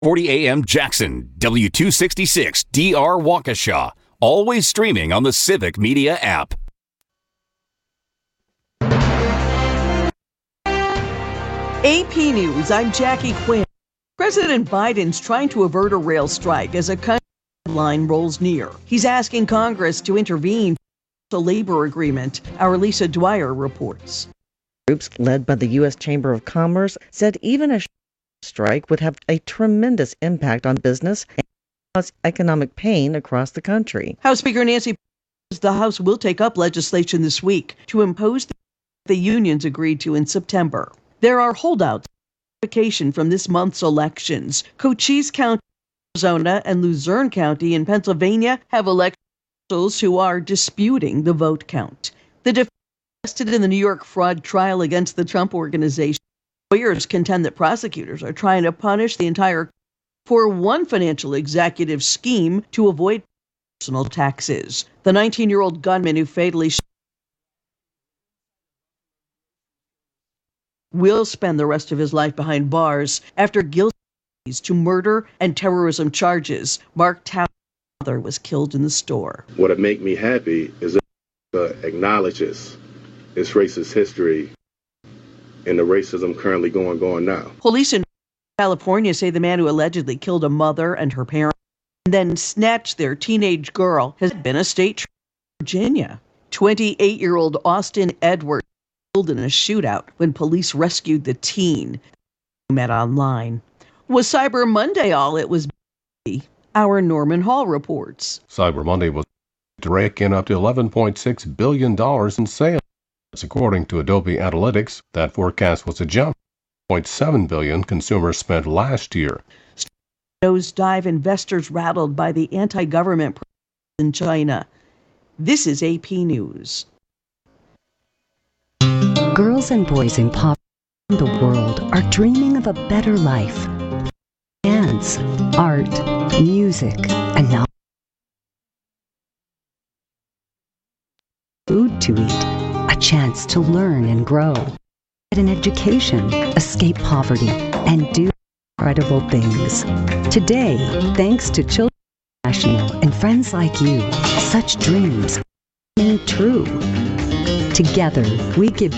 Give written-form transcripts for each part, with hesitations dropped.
40 AM Jackson, W266 DR Waukesha. Always streaming on the Civic Media app. AP News, I'm Jackie Quinn. President Biden's trying to avert a rail strike as a country deadline rolls near. He's asking Congress to intervene to labor agreement. Our Lisa Dwyer reports. Groups led by the U.S. Chamber of Commerce said even a strike would have a tremendous impact on business and cause economic pain across the country. House Speaker Nancy Pelosi says the House will take up legislation this week to impose the unions agreed to in September. There are holdouts from this month's elections. Cochise County, Arizona, and Luzerne County in Pennsylvania have elected officials who are disputing the vote count. The defendants arrested in the New York fraud trial against the Trump Organization. Lawyers contend that prosecutors are trying to punish the entire for one financial executive scheme to avoid personal taxes. The 19-year-old gunman who fatally shot will spend the rest of his life behind bars after guilty to murder and terrorism charges. Mark Towers' father was killed in the store. What would make me happy is that it acknowledges its racist history and the racism currently going on now. Police in California say the man who allegedly killed a mother and her parents and then snatched their teenage girl has been a state in Virginia. 28-year-old Austin Edwards killed in a shootout when police rescued the teen who met online. Was Cyber Monday all it was? Our Norman Hall reports. Cyber Monday was to rake in up to $11.6 billion in sales. According to Adobe Analytics, that forecast was a jump from $0.7 billion consumers spent last year. Nosedive, investors rattled by the anti-government in China. This is AP News. Girls and boys in poverty around the world are dreaming of a better life. Dance, art, music, and now food to eat. A chance to learn and grow, get an education, escape poverty, and do incredible things. Today, thanks to Children International and friends like you, such dreams are made true. Together, we give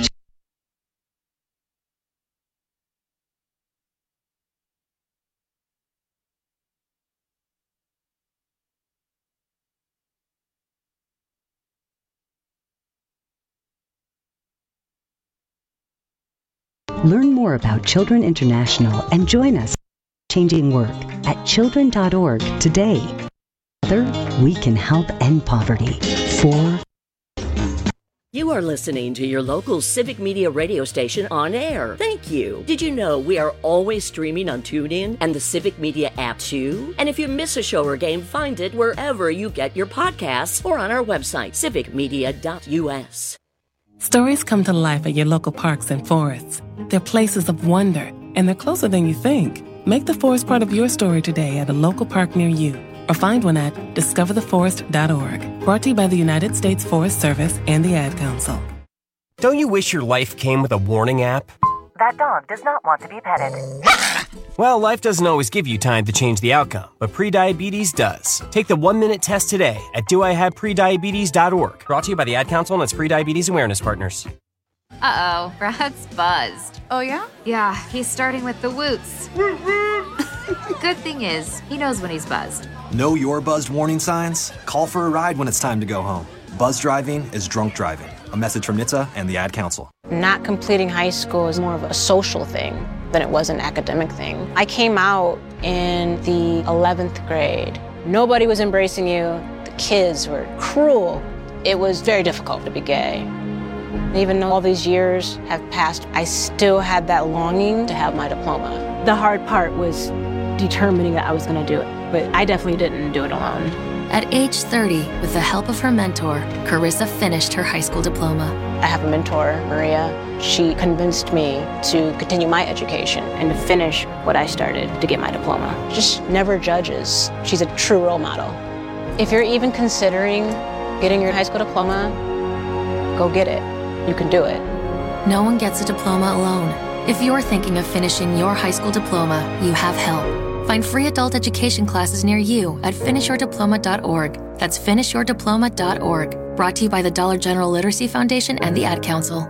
Learn more about Children International and join us in changing work at children.org today. Together, we can help end poverty. You are listening to your local Civic Media radio station on air. Thank you. Did you know we are always streaming on TuneIn and the Civic Media app too? And if you miss a show or game, find it wherever you get your podcasts or on our website, civicmedia.us. Stories come to life at your local parks and forests. They're places of wonder, and they're closer than you think. Make the forest part of your story today at a local park near you, or find one at discovertheforest.org. Brought to you by the United States Forest Service and the Ad Council. Don't you wish your life came with a warning app? That dog does not want to be petted. Well, life doesn't always give you time to change the outcome, but prediabetes does. Take the 1-minute test today at doihaveprediabetes.org. Brought to you by the Ad Council and its prediabetes awareness partners. Uh-oh, Brad's buzzed. Oh, yeah? Yeah, he's starting with the woots. Good thing is, he knows when he's buzzed. Know your buzzed warning signs? Call for a ride when it's time to go home. Buzz driving is drunk driving. A message from NHTSA and the Ad Council. Not completing high school is more of a social thing than it was an academic thing. I came out in the 11th grade. Nobody was embracing you. The kids were cruel. It was very difficult to be gay. Even though all these years have passed, I still had that longing to have my diploma. The hard part was determining that I was going to do it, but I definitely didn't do it alone. At age 30, with the help of her mentor, Carissa finished her high school diploma. I have a mentor, Maria. She convinced me to continue my education and to finish what I started to get my diploma. Just never judges. She's a true role model. If you're even considering getting your high school diploma, go get it. You can do it. No one gets a diploma alone. If you're thinking of finishing your high school diploma, you have help. Find free adult education classes near you at finishyourdiploma.org. That's finishyourdiploma.org. Brought to you by the Dollar General Literacy Foundation and the Ad Council.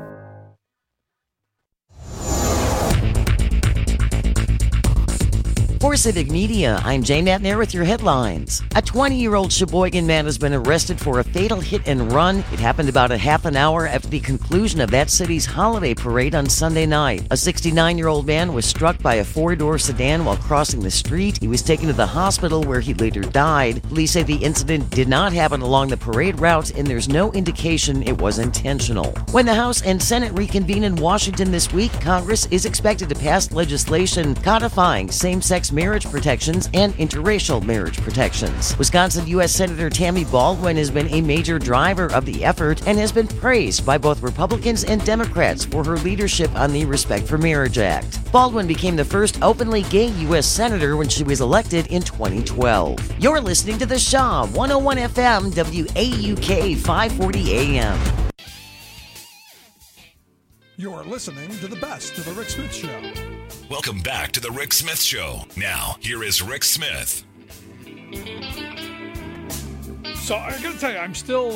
For Civic Media, I'm Jane Matner with your headlines. A 20-year-old Sheboygan man has been arrested for a fatal hit and run. It happened about a half an hour after the conclusion of that city's holiday parade on Sunday night. A 69-year-old man was struck by a four-door sedan while crossing the street. He was taken to the hospital where he later died. Police say the incident did not happen along the parade route, and there's no indication it was intentional. When the House and Senate reconvene in Washington this week, Congress is expected to pass legislation codifying same-sex marriage protections and interracial marriage protections. Wisconsin U.S. Senator Tammy Baldwin has been a major driver of the effort and has been praised by both Republicans and Democrats for her leadership on the Respect for Marriage Act. Baldwin became the first openly gay U.S. Senator when she was elected in 2012. You're listening to The Shaw, 101 FM, WAUK, 540 AM. You're listening to the best of The Rick Smith Show. Welcome back to The Rick Smith Show. Now, here is Rick Smith. So I got to tell you, I'm still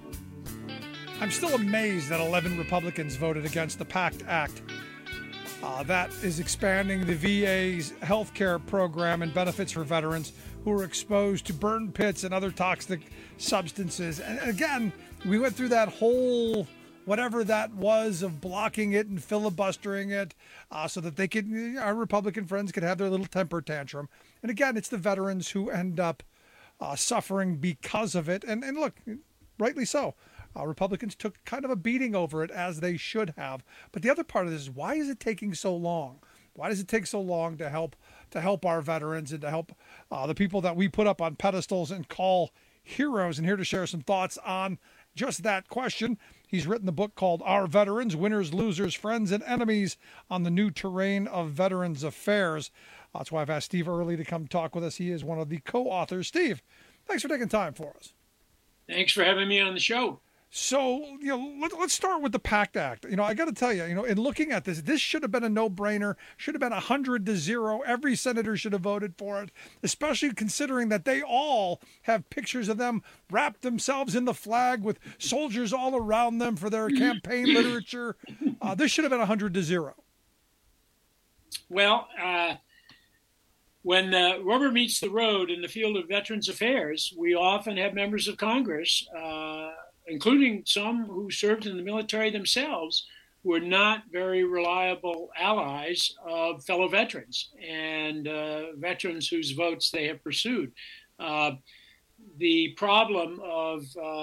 amazed that 11 Republicans voted against the PACT Act. That is expanding the VA's health care program and benefits for veterans who are exposed to burn pits and other toxic substances. And again, we went through that whole whatever that was of blocking it and filibustering it so that they could, our Republican friends could have their little temper tantrum. And again, it's the veterans who end up suffering because of it. And look, rightly so. Republicans took kind of a beating over it, as they should have. But the other part of this is, why is it taking so long? Why does it take so long to help our veterans and to help the people that we put up on pedestals and call heroes? And here to share some thoughts on just that question, he's written the book called Our Veterans, Winners, Losers, Friends, and Enemies on the New Terrain of Veterans Affairs. That's why I've asked Steve Early to come talk with us. He is one of the co-authors. Steve, thanks for taking time for us. Thanks for having me on the show. So, let's start with the PACT Act. I got to tell you, in looking at this should have been a no-brainer, should have been 100-0. Every senator should have voted for it, especially considering that they all have pictures of them wrapped themselves in the flag with soldiers all around them for their campaign literature. This should have been 100-0. Well, when the rubber meets the road in the field of Veterans Affairs, we often have members of Congress, including some who served in the military themselves, who are not very reliable allies of fellow veterans and veterans whose votes they have pursued. The problem of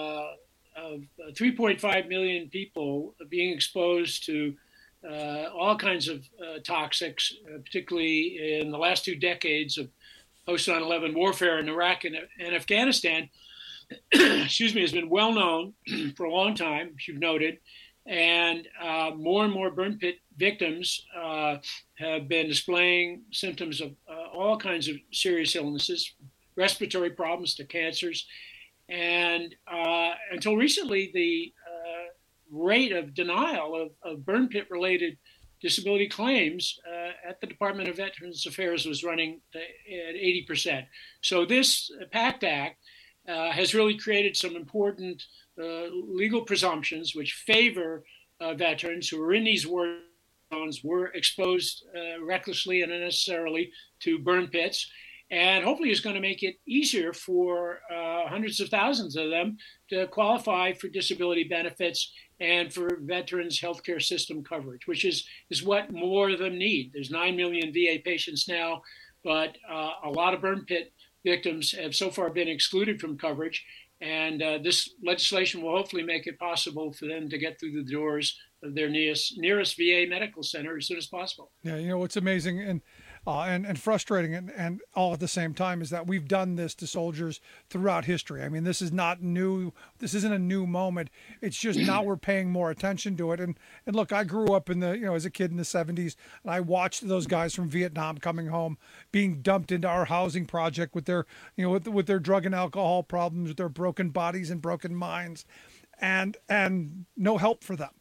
3.5 million people being exposed to all kinds of toxics, particularly in the last 2 decades of post-9/11 warfare in Iraq and Afghanistan, has been well known for a long time, as you've noted, and more and more burn pit victims have been displaying symptoms of all kinds of serious illnesses, respiratory problems to cancers, and until recently, the rate of denial of burn pit related disability claims at the Department of Veterans Affairs was running at 80%. So this PACT Act has really created some important legal presumptions which favor veterans who are in these war zones, were exposed recklessly and unnecessarily to burn pits, and hopefully is going to make it easier for hundreds of thousands of them to qualify for disability benefits and for veterans' healthcare system coverage, which is what more of them need. There's 9 million VA patients now, but a lot of burn pit victims have so far been excluded from coverage, and this legislation will hopefully make it possible for them to get through the doors of their nearest VA medical center as soon as possible. Yeah, what's amazing and frustrating and all at the same time is that we've done this to soldiers throughout history. I mean, this is not new. This isn't a new moment. It's just now we're paying more attention to it. And look, I grew up in as a kid in the 70s, and I watched those guys from Vietnam coming home, being dumped into our housing project with their, with their drug and alcohol problems, with their broken bodies and broken minds, and no help for them.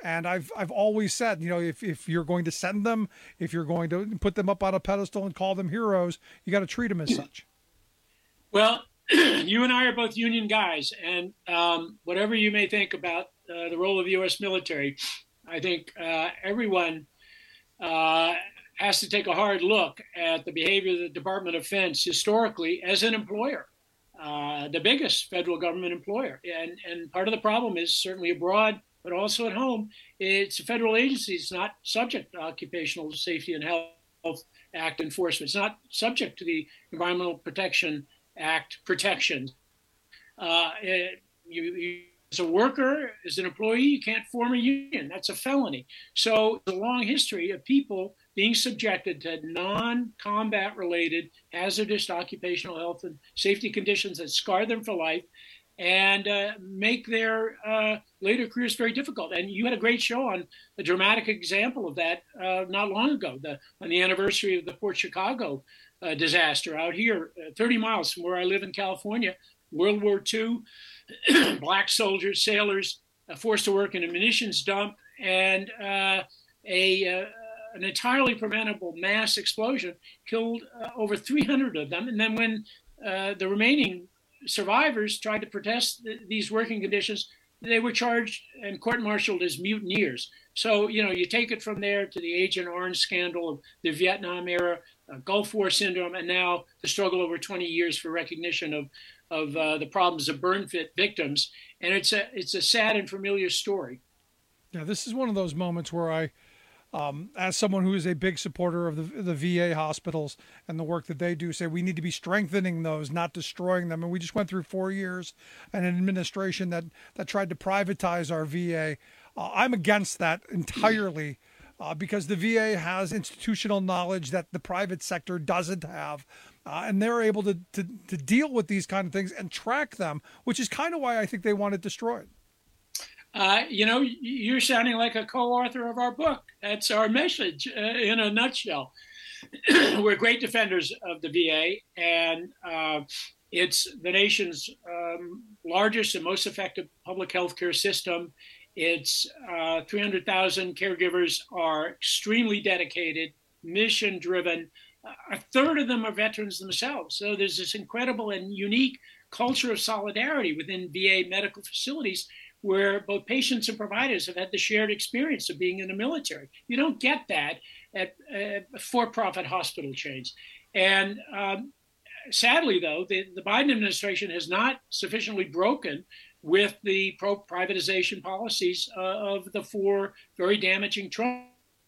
And I've always said, if you're going to send them, if you're going to put them up on a pedestal and call them heroes, you got to treat them as such. Well, you and I are both union guys, and whatever you may think about the role of the U.S. military, I think everyone has to take a hard look at the behavior of the Department of Defense historically as an employer, the biggest federal government employer. And part of the problem is certainly abroad, but also at home. It's a federal agency. It's not subject to Occupational Safety and Health Act enforcement. It's not subject to the Environmental Protection Act protections. You as a worker, as an employee, you can't form a union. That's a felony. So there's a long history of people being subjected to non-combat related hazardous occupational health and safety conditions that scar them for life and make their later careers very difficult. And you had a great show on a dramatic example of that not long ago, on the anniversary of the Port Chicago disaster out here, 30 miles from where I live in California. World War II, black soldiers, sailors forced to work in a munitions dump, and an entirely preventable mass explosion killed over 300 of them. And then when the remaining survivors tried to protest these working conditions, they were charged and court-martialed as mutineers. So, you take it from there to the Agent Orange scandal of the Vietnam era, Gulf War syndrome, and now the struggle over 20 years for recognition of the problems of burn victims. And it's a sad and familiar story. Yeah, this is one of those moments where I, as someone who is a big supporter of the VA hospitals and the work that they do, say we need to be strengthening those, not destroying them. And we just went through 4 years and an administration that tried to privatize our VA. I'm against that entirely because the VA has institutional knowledge that the private sector doesn't have. And they're able to deal with these kind of things and track them, which is kind of why I think they want it destroyed. You're sounding like a co-author of our book. That's our message in a nutshell. We're great defenders of the VA, and it's the nation's largest and most effective public health care system. It's 300,000 caregivers are extremely dedicated, mission-driven. A third of them are veterans themselves. So there's this incredible and unique culture of solidarity within VA medical facilities where both patients and providers have had the shared experience of being in the military. You don't get that at for-profit hospital chains. And sadly, though, the Biden administration has not sufficiently broken with the pro-privatization policies of the four very damaging Trump.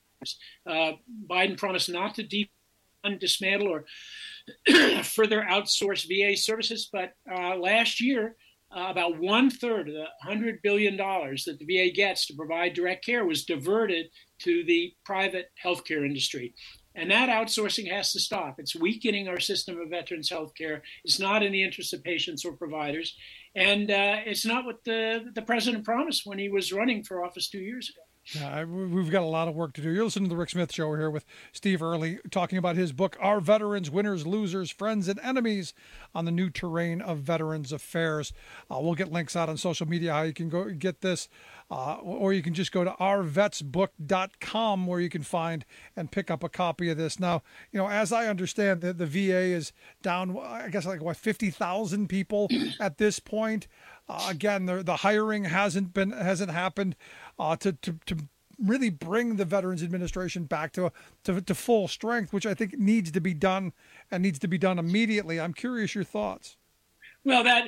Biden promised not to dismantle or further outsource VA services, but last year, about 1/3 of the $100 billion that the VA gets to provide direct care was diverted to the private healthcare industry. And that outsourcing has to stop. It's weakening our system of veterans healthcare. It's not in the interest of patients or providers. And it's not what the president promised when he was running for office 2 years ago. Yeah, we've got a lot of work to do. You're listening to The Rick Smith Show. We're here with Steve Early talking about his book, Our Veterans, Winners, Losers, Friends, and Enemies on the New Terrain of Veterans Affairs. We'll get links out on social media how you can go get this, or you can just go to ourvetsbook.com where you can find and pick up a copy of this. Now, as I understand, the VA is down, I guess, 50,000 people at this point. Again, the hiring hasn't happened to really bring the Veterans Administration back to full strength, which I think needs to be done and needs to be done immediately. I'm curious your thoughts. Well, that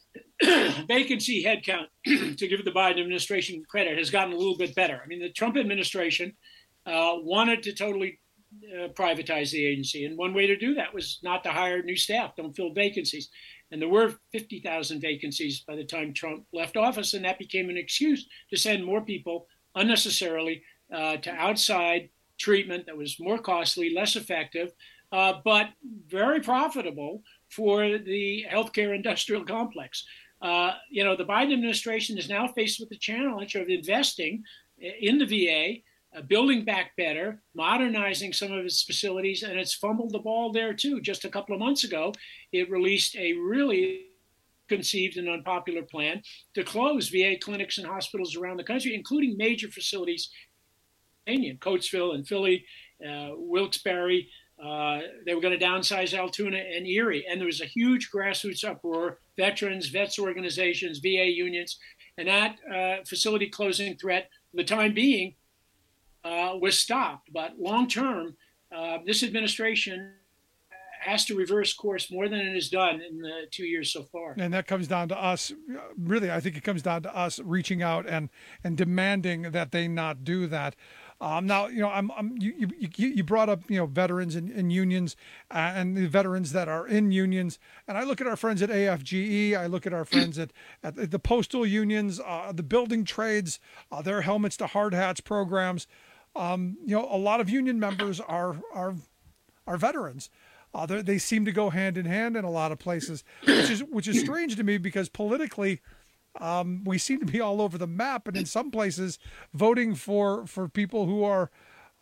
vacancy headcount, to give the Biden administration credit, has gotten a little bit better. I mean, the Trump administration wanted to totally privatize the agency, and one way to do that was not to hire new staff, don't fill vacancies. And there were 50,000 vacancies by the time Trump left office, and that became an excuse to send more people unnecessarily to outside treatment that was more costly, less effective, but very profitable for the healthcare industrial complex. The Biden administration is now faced with the challenge of investing in the VA, building back better, modernizing some of its facilities, and it's fumbled the ball there too. Just a couple of months ago, it released a really conceived and unpopular plan to close VA clinics and hospitals around the country, including major facilities in Coatesville and Philly, Wilkes-Barre. They were going to downsize Altoona and Erie. And there was a huge grassroots uproar, veterans, vets organizations, VA unions. And that facility closing threat, for the time being, was stopped. But long term, this administration has to reverse course more than it has done in the 2 years so far. And that comes down to us. Really, I think it comes down to us reaching out and demanding that they not do that. Now, you brought up, veterans and unions and the veterans that are in unions. And I look at our friends at AFGE. I look at our friends at the postal unions, the building trades, their helmets to hard hats programs. A lot of union members are veterans. They seem to go hand in hand in a lot of places, which is strange to me because politically, we seem to be all over the map, and in some places, voting for people who are,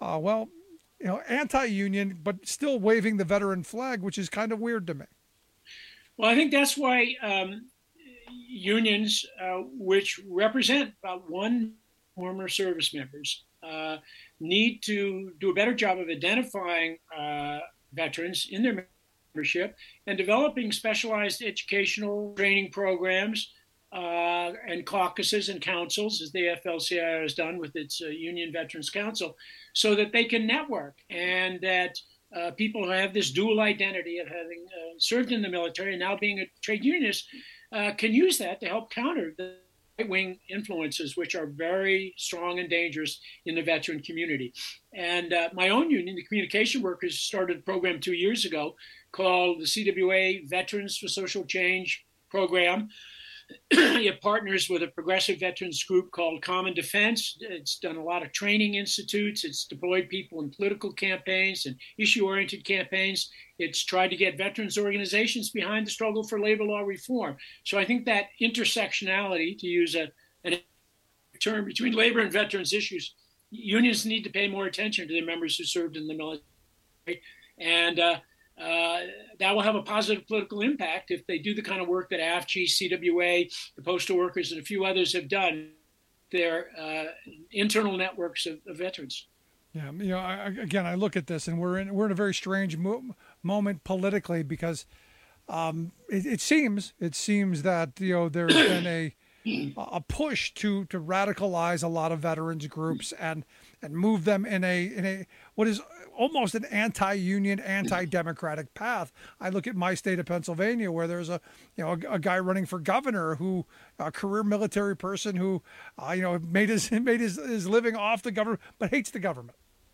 anti-union, but still waving the veteran flag, which is kind of weird to me. Well, I think that's why unions, which represent about one former service members, need to do a better job of identifying veterans in their membership and developing specialized educational training programs and caucuses and councils, as the AFL-CIO has done with its Union Veterans Council, so that they can network and that people who have this dual identity of having served in the military and now being a trade unionist can use that to help counter the right-wing influences, which are very strong and dangerous in the veteran community. And my own union, the Communication Workers, started a program 2 years ago called the CWA Veterans for Social Change program. It partners with a progressive veterans group called Common Defense. It's done a lot of training institutes. It's deployed people in political campaigns and issue-oriented campaigns. It's tried to get veterans organizations behind the struggle for labor law reform. So I think that intersectionality, to use a term between labor and veterans issues, unions need to pay more attention to their members who served in the military. And that will have a positive political impact if they do the kind of work that AFG, CWA, the postal workers, and a few others have done, their internal networks of veterans. Yeah, I look at this, and we're in a very strange moment politically because it seems that there's been a push to radicalize a lot of veterans groups and move them in a what is almost an anti-union, anti-democratic path. I look at my state of Pennsylvania, where there's a guy running for governor who a career military person who made his living off the government but hates the government.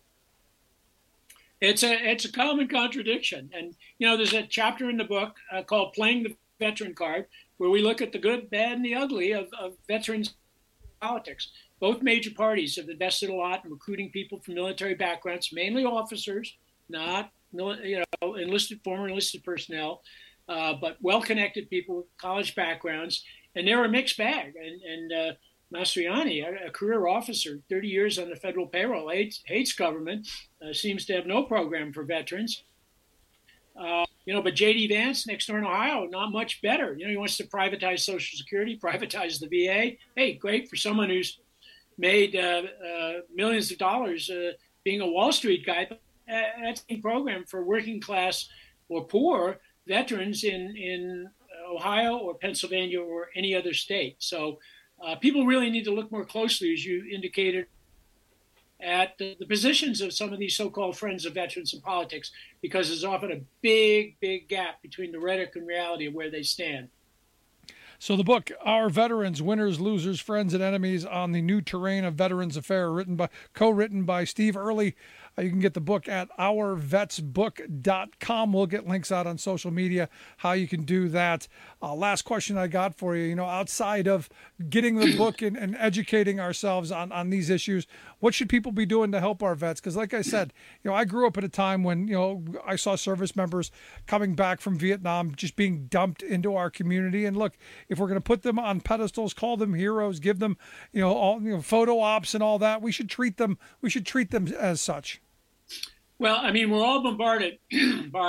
It's a common contradiction, and there's a chapter in the book called "Playing the Veteran Card," where we look at the good, bad, and the ugly of veterans politics. Both major parties have invested a lot in recruiting people from military backgrounds, mainly officers, not former enlisted personnel, but well-connected people with college backgrounds, and they're a mixed bag. And Mastriani, a career officer, 30 years on the federal payroll, hates government, seems to have no program for veterans. But J.D. Vance, next door in Ohio, not much better. He wants to privatize Social Security, privatize the VA. Hey, great for someone who's made millions of dollars being a Wall Street guy. That's a program for working class or poor veterans in Ohio or Pennsylvania or any other state. So people really need to look more closely, as you indicated, at the positions of some of these so-called friends of veterans in politics, because there's often a big, big gap between the rhetoric and reality of where they stand. So the book, Our Veterans, Winners, Losers, Friends, and Enemies on the New Terrain of Veterans Affairs, co-written by Steve Early. You can get the book at ourvetsbook.com. We'll get links out on social media, how you can do that. Last question I got for you, outside of getting the book and educating ourselves on these issues, what should people be doing to help our vets? Because like I said, I grew up at a time when, I saw service members coming back from Vietnam just being dumped into our community. And look, if we're going to put them on pedestals, call them heroes, give them, photo ops and all that, we should treat them as such. Well, we're all bombarded by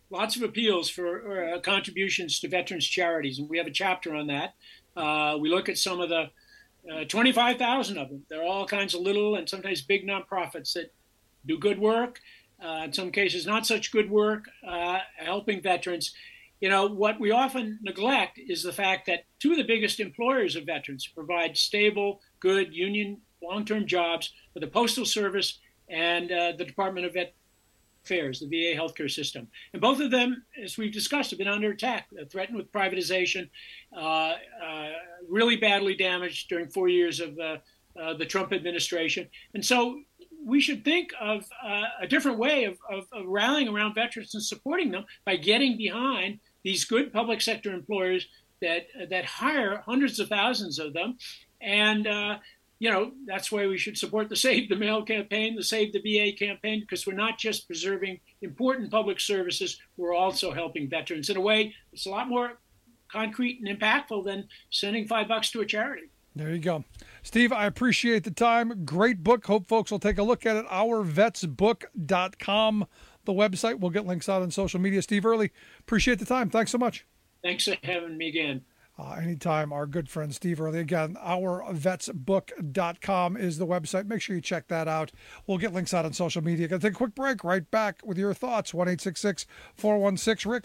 lots of appeals for contributions to veterans charities, and we have a chapter on that. We look at some of the 25,000 of them. There are all kinds of little and sometimes big nonprofits that do good work, in some cases not such good work, helping veterans. What we often neglect is the fact that two of the biggest employers of veterans provide stable, good union long-term jobs for the Postal Service and the Department of Veterans Affairs, the VA healthcare system. And both of them, as we've discussed, have been under attack, threatened with privatization, really badly damaged during 4 years of the Trump administration. And so we should think of a different way of rallying around veterans and supporting them by getting behind these good public sector employers that hire hundreds of thousands of them. And, that's why we should support the Save the Mail campaign, the Save the VA campaign, because we're not just preserving important public services, we're also helping veterans in a way that's a lot more concrete and impactful than sending $5 to a charity. There you go. Steve, I appreciate the time. Great book. Hope folks will take a look at it. OurVetsBook.com, the website. We'll get links out on social media. Steve Early, appreciate the time. Thanks so much. Thanks for having me again. Anytime, our good friend Steve Early. Again, OurVetsBook.com is the website. Make sure you check that out. We'll get links out on social media. Going to take a quick break. Right back with your thoughts. 1-866-416-RICK.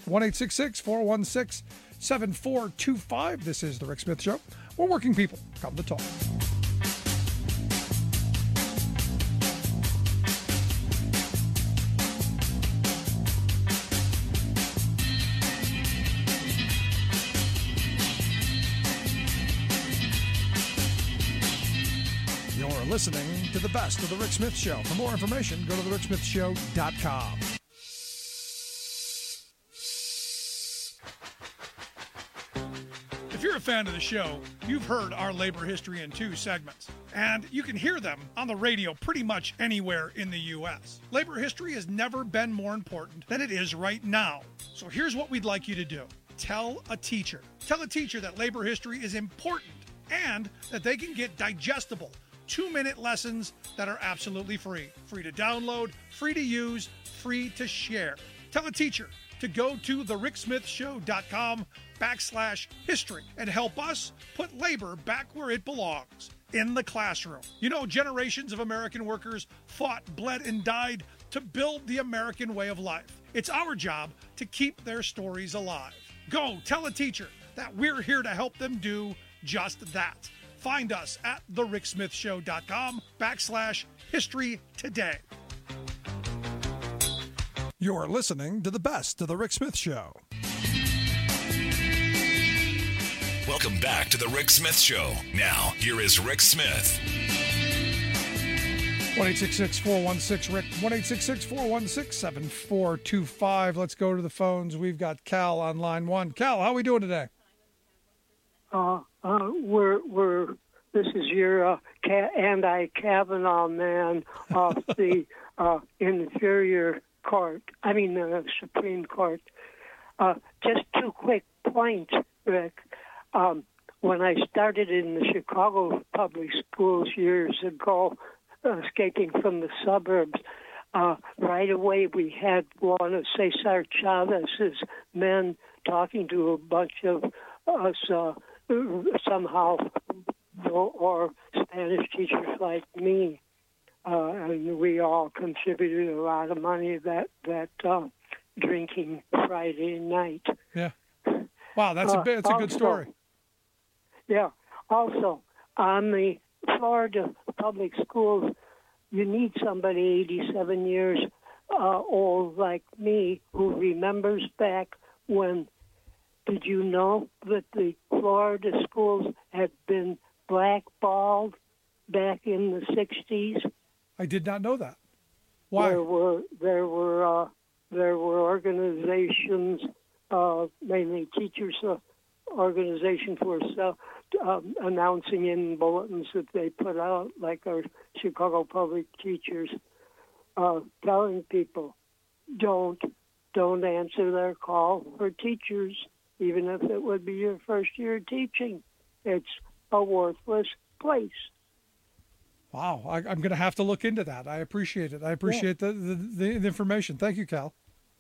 1-866-416-7425. This is The Rick Smith Show, where working people come to talk. Listening to the best of The Rick Smith Show. For more information, go to thericksmithshow.com. If you're a fan of the show, you've heard our Labor History in 2 segments, and you can hear them on the radio pretty much anywhere in the U.S. Labor history has never been more important than it is right now. So here's what we'd like you to do. Tell a teacher. Tell a teacher that labor history is important and that they can get digestible 2-minute lessons that are absolutely free. Free to download, free to use, free to share. Tell a teacher to go to thericksmithshow.com/history and help us put labor back where it belongs, in the classroom. Generations of American workers fought, bled, and died to build the American way of life. It's our job to keep their stories alive. Go tell a teacher that we're here to help them do just that. Find us at thericksmithshow.com/history today. You're listening to the best of The Rick Smith Show. Welcome back to The Rick Smith Show. Now, here is Rick Smith. 1-866-416-RICK, 1-866-416-7425. Let's go to the phones. We've got Cal on line 1. Cal, how are we doing today? This is your anti-Kavanaugh man off the inferior court. Supreme Court. Just 2 quick points, Rick. When I started in the Chicago public schools years ago, escaping from the suburbs, right away we had one of Cesar Chavez's men talking to a bunch of us somehow, or Spanish teachers like me, and we all contributed a lot of money that drinking Friday night. Yeah. Wow, that's a good story. Yeah. Also, on the Florida public schools, you need somebody 87 years old like me who remembers back when. Did you know that the Florida schools had been blackballed back in the 60s? I did not know that. Why? There were organizations, mainly teachers' organization for announcing in bulletins that they put out, like our Chicago public teachers, telling people, don't answer their call for teachers. Even if it would be your first year teaching, it's a worthless place. Wow, I'm going to have to look into that. I appreciate it. I appreciate the information. Thank you, Cal.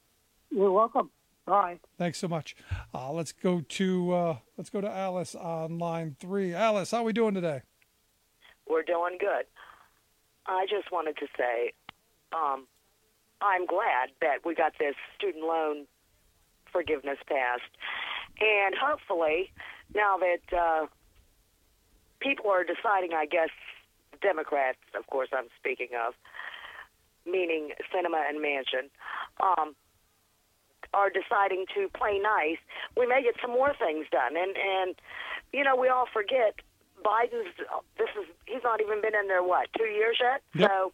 You're welcome. Bye. Thanks so much. Let's go to Alice on line 3. Alice, how are we doing today? We're doing good. I just wanted to say, I'm glad that we got this student loan forgiveness passed, and hopefully, now that people are deciding, I guess, Democrats, of course, I'm speaking of, meaning Sinema and Manchin, are deciding to play nice, we may get some more things done. And you know, we all forget Biden's, he's not even been in there, 2 years yet? Yep. So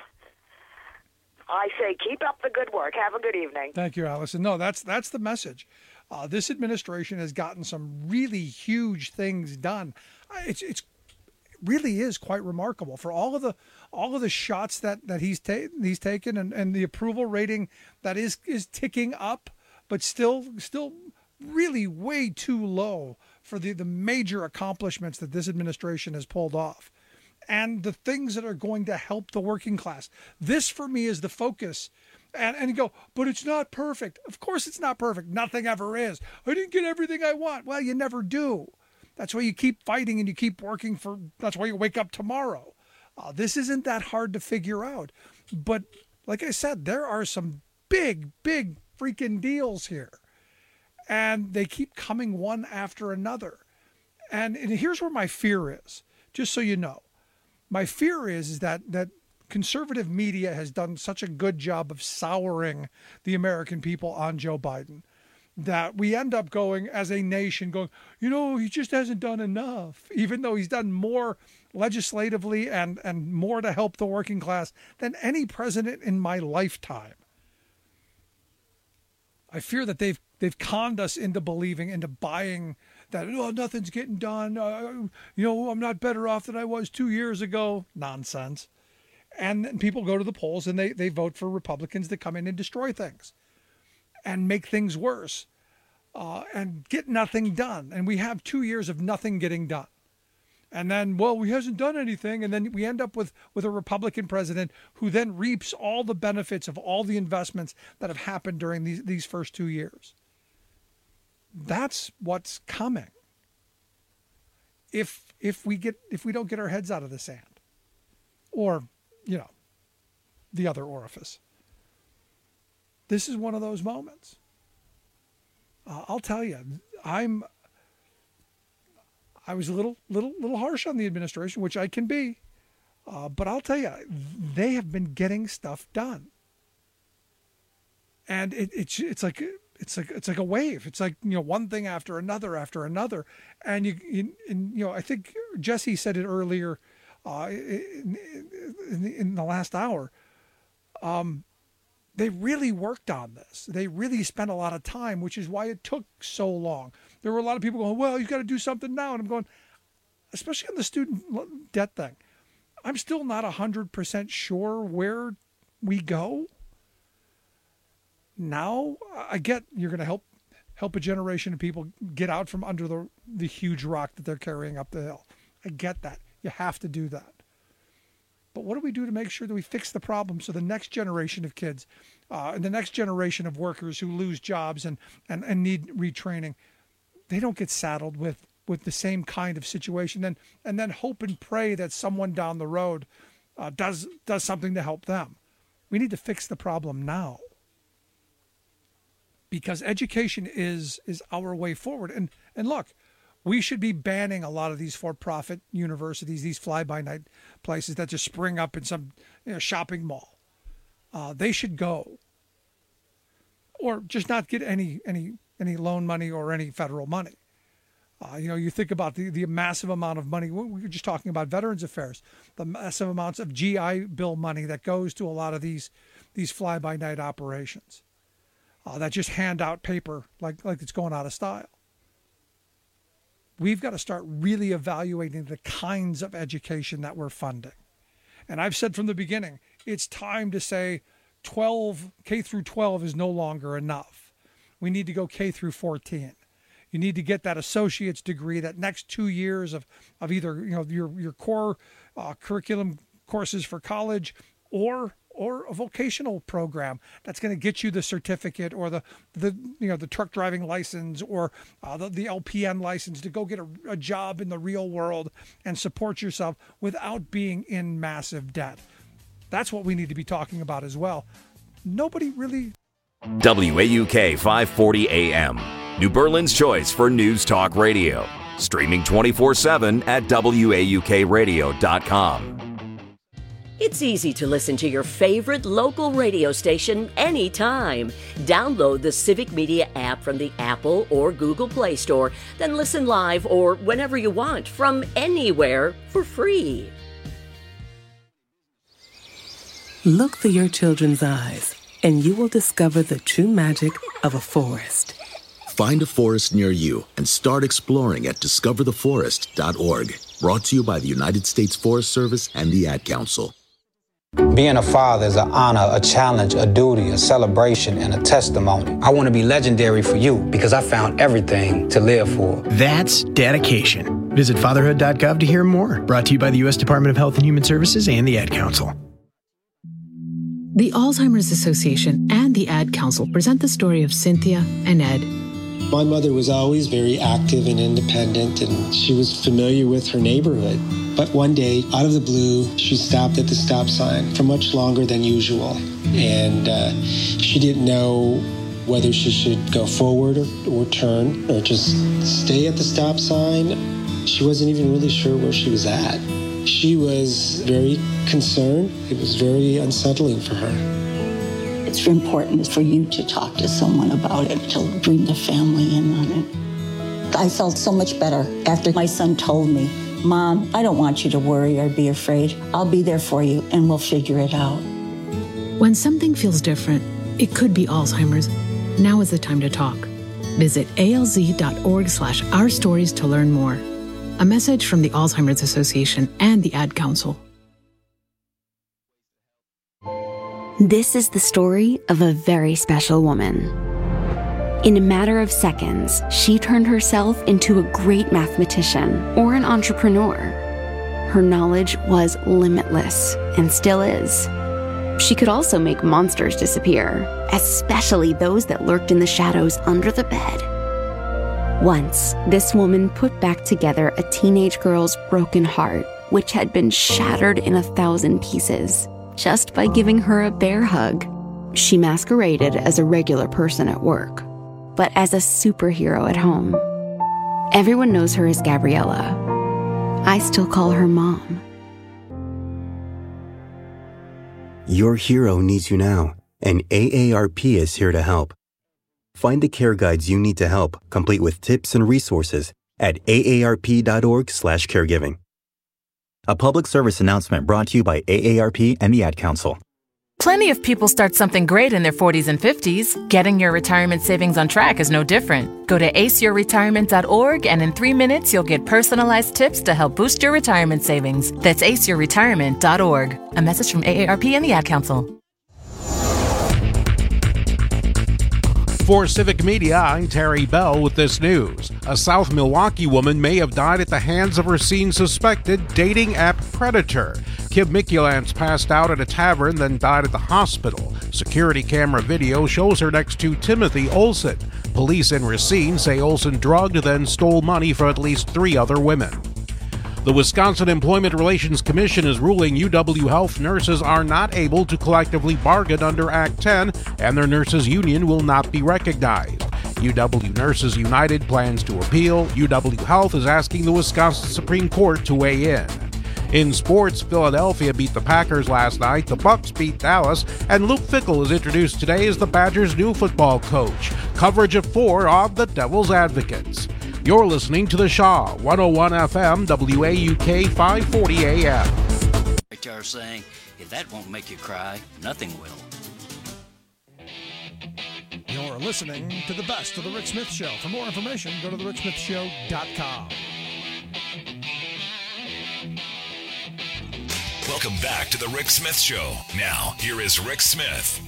I say keep up the good work. Have a good evening. Thank you, Alice. And no, that's the message. This administration has gotten some really huge things done. It really is quite remarkable for all of the shots that he's taken and the approval rating that is ticking up, but still really way too low for the major accomplishments that this administration has pulled off and the things that are going to help the working class. This for me is the focus. And you go, but it's not perfect. Of course it's not perfect. Nothing ever is. I didn't get everything I want. Well, you never do. That's why you keep fighting and you keep working that's why you wake up tomorrow. This isn't that hard to figure out. But like I said, there are some big freaking deals here. And they keep coming one after another. And here's where my fear is, just so you know. My fear is that conservative media has done such a good job of souring the American people on Joe Biden that we end up going as a nation going, he just hasn't done enough, even though he's done more legislatively and more to help the working class than any president in my lifetime. I fear that they've conned us into buying that, nothing's getting done. I'm not better off than I was 2 years ago. Nonsense. And then people go to the polls and they vote for Republicans to come in and destroy things and make things worse and get nothing done. And we have 2 years of nothing getting done. And then, he hasn't done anything. And then we end up with a Republican president who then reaps all the benefits of all the investments that have happened during these first 2 years. That's what's coming. If we don't get our heads out of the sand, or the other orifice. This is one of those moments. I'll tell you, I was a little harsh on the administration, which I can be, but I'll tell you, they have been getting stuff done, and it's like a wave. It's like one thing after another, and I think Jesse said it earlier in the last hour. They really worked on this. They really spent a lot of time, which is why it took so long. There were a lot of people going, you've got to do something now. And I'm going, especially on the student debt thing, I'm still not 100% sure where we go. Now, I get you're going to help a generation of people get out from under the huge rock that they're carrying up the hill. I get that. You have to do that. But what do we do to make sure that we fix the problem so the next generation of kids and the next generation of workers who lose jobs and need retraining, they don't get saddled with the same kind of situation and then hope and pray that someone down the road does something to help them. We need to fix the problem now, because education is our way forward. And look, we should be banning a lot of these for-profit universities, these fly-by-night places that just spring up in some shopping mall. They should go, or just not get any loan money or any federal money. You think about the massive amount of money. We were just talking about Veterans Affairs, the massive amounts of GI Bill money that goes to a lot of these fly-by-night operations that just hand out paper like it's going out of style. We've got to start really evaluating the kinds of education that we're funding. And I've said from the beginning, it's time to say K through 12 is no longer enough. We need to go K through 14. You need to get that associate's degree, that next 2 years of either your core curriculum courses for college or or a vocational program that's going to get you the certificate or the truck driving license or the LPN license to go get a job in the real world and support yourself without being in massive debt. That's what we need to be talking about as well. Nobody really... WAUK 540 AM, New Berlin's choice for news talk radio. Streaming 24/7 at WAUKradio.com. It's easy to listen to your favorite local radio station anytime. Download the Civic Media app from the Apple or Google Play Store, then listen live or whenever you want from anywhere for free. Look through your children's eyes, and you will discover the true magic of a forest. Find a forest near you and start exploring at discovertheforest.org. Brought to you by the United States Forest Service and the Ad Council. Being a father is an honor, a challenge, a duty, a celebration, and a testimony. I want to be legendary for you because I found everything to live for. That's dedication. Visit fatherhood.gov to hear more. Brought to you by the U.S. Department of Health and Human Services and the Ad Council. The Alzheimer's Association and the Ad Council present the story of Cynthia and Ed. My mother was always very active and independent, and she was familiar with her neighborhood. But one day, out of the blue, she stopped at the stop sign for much longer than usual. And she didn't know whether she should go forward or turn or just stay at the stop sign. She wasn't even really sure where she was at. She was very concerned. It was very unsettling for her. It's important for you to talk to someone about it, to bring the family in on it. I felt so much better after my son told me, Mom, I don't want you to worry or be afraid. I'll be there for you and we'll figure it out. When something feels different, it could be Alzheimer's. Now is the time to talk. Visit alz.org/ourstories to learn more. A message from the Alzheimer's Association and the Ad Council. This is the story of a very special woman. In a matter of seconds, she turned herself into a great mathematician or an entrepreneur. Her knowledge was limitless and still is. She could also make monsters disappear, especially those that lurked in the shadows under the bed. Once, this woman put back together a teenage girl's broken heart, which had been shattered in 1,000 pieces, just by giving her a bear hug. She masqueraded as a regular person at work, but as a superhero at home. Everyone knows her as Gabriella. I still call her Mom. Your hero needs you now, and AARP is here to help. Find the care guides you need to help, complete with tips and resources at aarp.org/caregiving. A public service announcement brought to you by AARP and the Ad Council. Plenty of people start something great in their 40s and 50s. Getting your retirement savings on track is no different. Go to aceyourretirement.org and in 3 minutes you'll get personalized tips to help boost your retirement savings. That's aceyourretirement.org. A message from AARP and the Ad Council. For Civic Media, I'm Terry Bell with this news. A South Milwaukee woman may have died at the hands of her seen-suspected dating app predator. Kim Mikulance passed out at a tavern, then died at the hospital. Security camera video shows her next to Timothy Olson. Police in Racine say Olson drugged, then stole money from at least 3 other women. The Wisconsin Employment Relations Commission is ruling UW Health nurses are not able to collectively bargain under Act 10, and their nurses' union will not be recognized. UW Nurses United plans to appeal. UW Health is asking the Wisconsin Supreme Court to weigh in. In sports, Philadelphia beat the Packers last night, the Bucks beat Dallas, and Luke Fickell is introduced today as the Badgers' new football coach. Coverage at 4 on the Devil's Advocates. You're listening to The Shaw, 101 FM, WAUK 540 AM. Right there saying, if that won't make you cry, nothing will. You're listening to the best of The Rick Smith Show. For more information, go to thericksmithshow.com. Welcome back to The Rick Smith Show. Now, here is Rick Smith.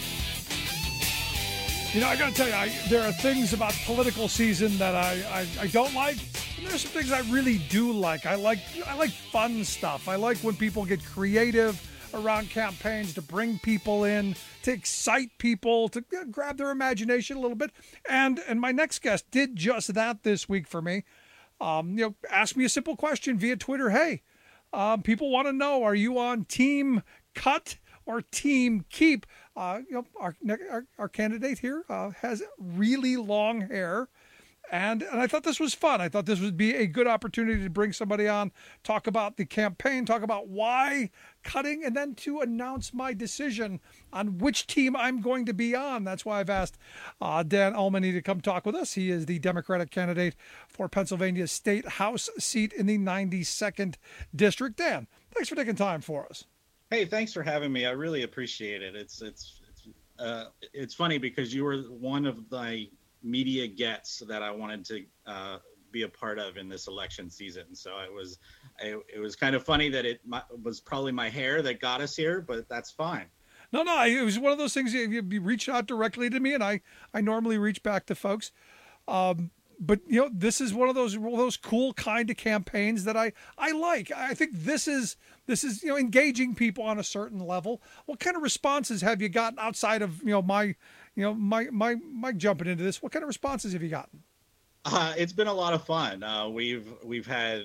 You know, I got to tell you, there are things about political season that I don't like. And there's some things I really do like. I like fun stuff. I like when people get creative around campaigns to bring people in, to excite people, to grab their imagination a little bit. And my next guest did just that this week for me. Ask me a simple question via Twitter. Hey, people want to know, are you on Team Cut or Team Keep? Our candidate here has really long hair. And I thought this was fun. I thought this would be a good opportunity to bring somebody on, talk about the campaign, talk about why cutting, and then to announce my decision on which team I'm going to be on. That's why I've asked Dan Ulmany to come talk with us. He is the Democratic candidate for Pennsylvania's State House seat in the 92nd District. Dan, thanks for taking time for us. Hey, thanks for having me. I really appreciate it. It's funny because you were one of my media gets that I wanted to be a part of in this election season. So it was kind of funny that it was probably my hair that got us here, but that's fine. No, it was one of those things you reached out directly to me, and I normally reach back to folks. But this is one of those cool kind of campaigns that I like. I think this is engaging people on a certain level. What kind of responses have you gotten outside of my jumping into this? What kind of responses have you gotten? It's been a lot of fun. We've had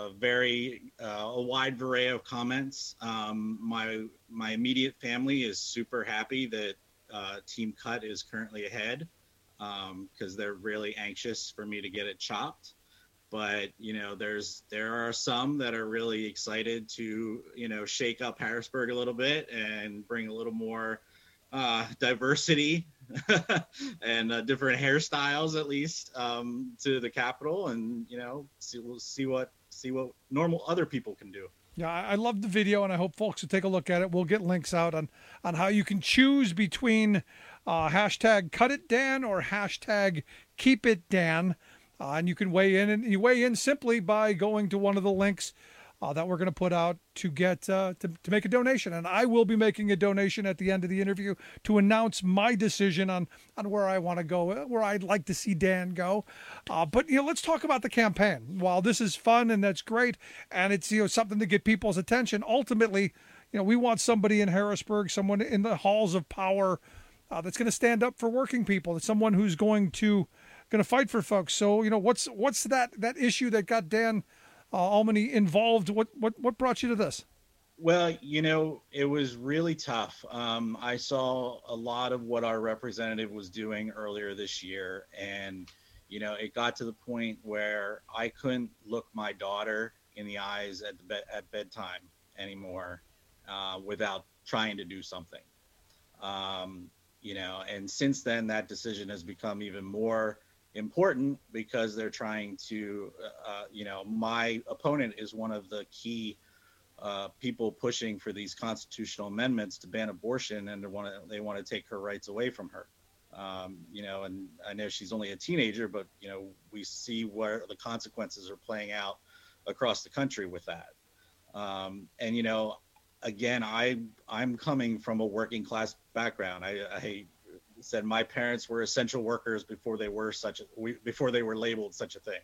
a wide array of comments. My immediate family is super happy that Team Cut is currently ahead, because they're really anxious for me to get it chopped. But there are some that are really excited to shake up Harrisburg a little bit and bring a little more diversity and different hairstyles, at least, to the Capitol, and we'll see what normal other people can do. Yeah, I love the video, and I hope folks will take a look at it. We'll get links out on how you can choose between hashtag Cut It Dan or hashtag Keep It Dan, and you can weigh in. And you weigh in simply by going to one of the links that we're going to put out to get to make a donation. And I will be making a donation at the end of the interview to announce my decision on where I want to go, where I'd like to see Dan go. But let's talk about the campaign. While this is fun and that's great, and it's something to get people's attention, ultimately, we want somebody in Harrisburg, someone in the halls of power that's going to stand up for working people. That's someone who's going to fight for folks. So what's that issue that got Dan Ulmany involved? What brought you to this? Well, it was really tough. I saw a lot of what our representative was doing earlier this year, and it got to the point where I couldn't look my daughter in the eyes at bedtime anymore without trying to do something. And since then, that decision has become even more important because they're trying to, my opponent is one of the key people pushing for these constitutional amendments to ban abortion, and they want to take her rights away from her. And I know she's only a teenager, but we see where the consequences are playing out across the country with that. Again, I'm coming from a working class background. I said my parents were essential workers before they were labeled such a thing.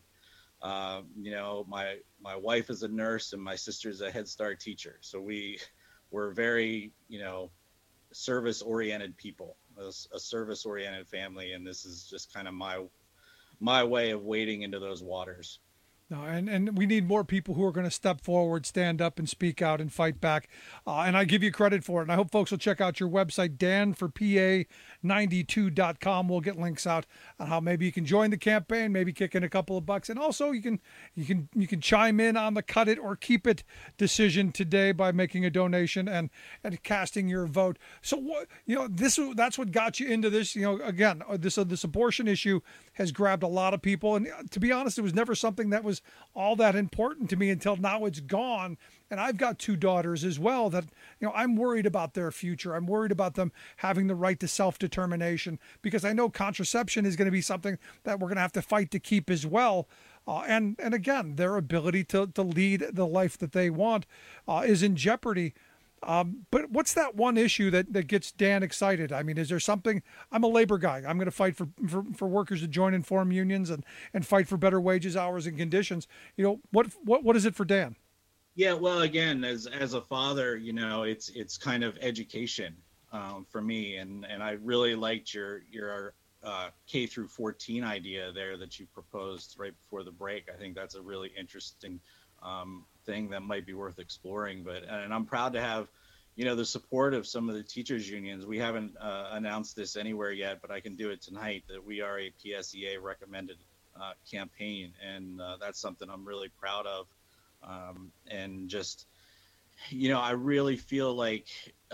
My wife is a nurse and my sister's a Head Start teacher. So we're very, service oriented people, a service oriented family. And this is just kind of my way of wading into those waters. No, and we need more people who are going to step forward, stand up, and speak out and fight back. And I give you credit for it. And I hope folks will check out your website, danforpa92.com. We'll get links out on how maybe you can join the campaign, maybe kick in a couple of bucks, and also you can chime in on the Cut It or Keep It decision today by making a donation and casting your vote. So that's what got you into this. Again, this abortion issue has grabbed a lot of people, and to be honest, it was never something that was all that important to me until now it's gone. And I've got two daughters as well that, I'm worried about their future. I'm worried about them having the right to self-determination, because I know contraception is going to be something that we're going to have to fight to keep as well. And again, their ability to lead the life that they want is in jeopardy. But what's that one issue that gets Dan excited? I mean, is there something? I'm a labor guy. I'm going to fight for workers to join and form unions and fight for better wages, hours, and conditions. What is it for Dan? Yeah, well, again, as a father, it's kind of education for me, and I really liked your K through 14 idea there that you proposed right before the break. I think that's a really interesting thing that might be worth exploring. And I'm proud to have, the support of some of the teachers unions. We haven't announced this anywhere yet, but I can do it tonight that we are a PSEA recommended campaign, and that's something I'm really proud of. And just, I really feel like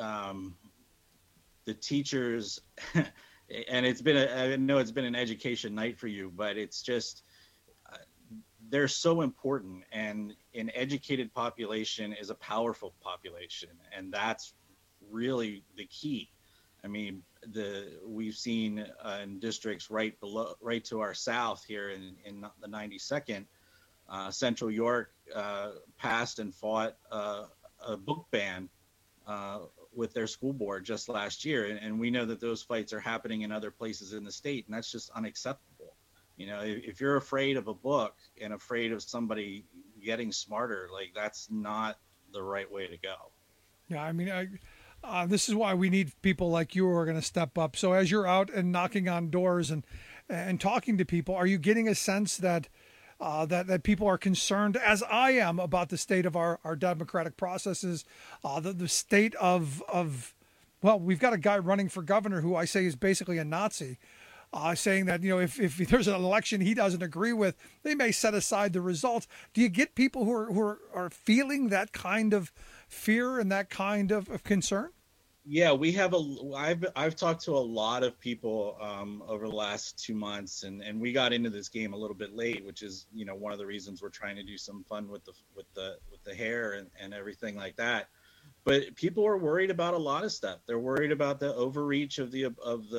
the teachers, and I know it's been an education night for you, but it's just, they're so important, and an educated population is a powerful population, and that's really the key. I mean, we've seen in districts right to our south here in the 92nd, Central York passed and fought a book ban with their school board just last year. And we know that those fights are happening in other places in the state, and that's just unacceptable. If you're afraid of a book and afraid of somebody getting smarter, like, that's not the right way to go. Yeah, I mean, this is why we need people like you who are going to step up. So as you're out and knocking on doors and talking to people, are you getting a sense that that people are concerned, as I am, about the state of our democratic processes, the state of well, we've got a guy running for governor who I say is basically a Nazi, saying that, if there's an election he doesn't agree with, they may set aside the results. Do you get people who are feeling that kind of fear and that kind of concern? Yeah, I've talked to a lot of people over the last 2 months, and we got into this game a little bit late, which is one of the reasons we're trying to do some fun with the hair and everything like that. But people are worried about a lot of stuff. They're worried about the overreach of the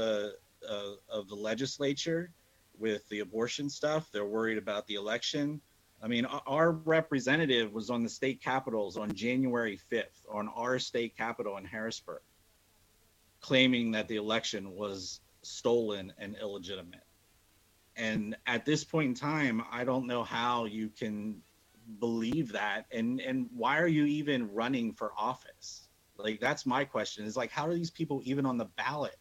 legislature with the abortion stuff. They're worried about the election. I mean, our representative was on the state capitals on January 5th, on our state capitol in Harrisburg, claiming that the election was stolen and illegitimate. And at this point in time, I don't know how you can believe that. And why are you even running for office? Like, that's my question, is like, how are these people even on the ballot?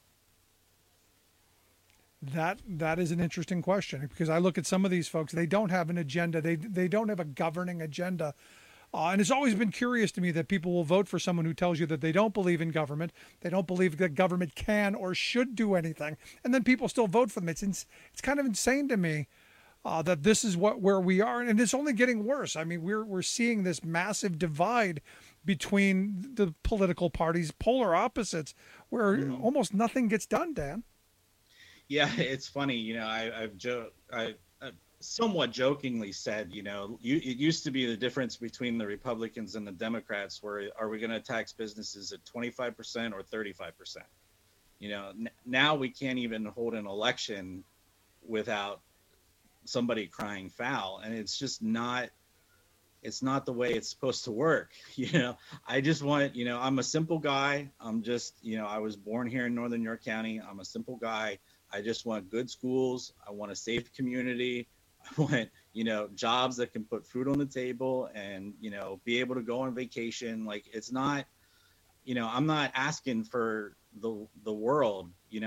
That is an interesting question, because I look at some of these folks, they don't have an agenda. They don't have a governing agenda. And it's always been curious to me that people will vote for someone who tells you that they don't believe in government. They don't believe that government can or should do anything. And then people still vote for them. It's kind of insane to me that this is where we are. And it's only getting worse. I mean, we're seeing this massive divide between the political parties, polar opposites, where almost nothing gets done, Dan. Yeah, it's funny. I've somewhat jokingly said, it used to be the difference between the Republicans and the Democrats, where are we going to tax businesses at 25% or 35%? Now we can't even hold an election without somebody crying foul, and it's just not. It's not the way it's supposed to work. I just want, I'm a simple guy. I'm just, I was born here in Northern York County. I'm a simple guy. I just want good schools. I want a safe community. I want, jobs that can put food on the table and, be able to go on vacation. Like, it's not, I'm not asking for the world.